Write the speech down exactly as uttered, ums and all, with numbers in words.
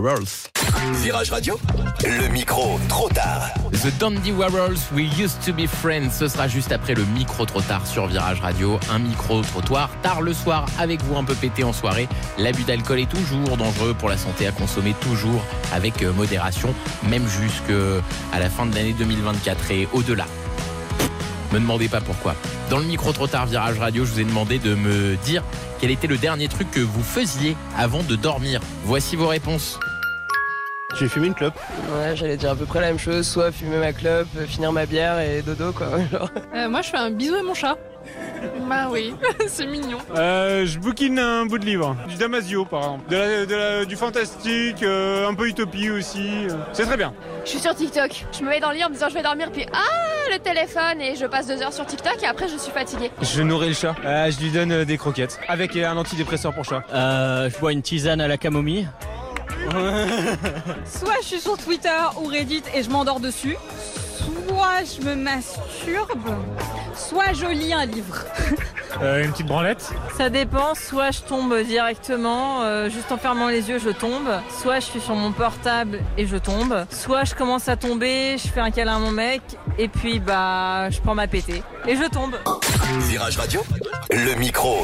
Warhols. Virage Radio, le micro trop tard. The Dandy Warhols, We Used to Be Friends. Ce sera juste après le micro trop tard sur Virage Radio. Un micro trottoir tard le soir avec vous un peu pété en soirée. L'abus d'alcool est toujours dangereux pour la santé, à consommer toujours avec modération, même jusqu'à la fin de l'année deux mille vingt-quatre et au-delà. Me demandez pas pourquoi. Dans le micro trop tard Virage Radio, je vous ai demandé de me dire quel était le dernier truc que vous faisiez avant de dormir. Voici vos réponses. J'ai fumé une clope. Ouais, j'allais dire à peu près la même chose, soit fumer ma clope, finir ma bière et dodo quoi. Genre. Euh, moi je fais un bisou à mon chat. Bah oui, c'est mignon. Euh, je bouquine un bout de livre, du Damasio par exemple, de la, de la, du fantastique, euh, un peu utopie aussi, euh. C'est très bien. Je suis sur TikTok, je me mets dans le lit en me disant je vais dormir puis ah le téléphone et je passe deux heures sur TikTok et après je suis fatiguée. Je nourris le chat, euh, je lui donne euh, des croquettes avec un antidépresseur pour chat. Euh, je bois une tisane à la camomille. Soit je suis sur Twitter ou Reddit et je m'endors dessus, soit je me masturbe, soit je lis un livre. Euh, une petite branlette. Ça dépend, soit je tombe directement, euh, juste en fermant les yeux je tombe, soit je suis sur mon portable et je tombe, soit je commence à tomber, je fais un câlin à mon mec et puis bah je prends ma pétée et je tombe. Virage Radio, le micro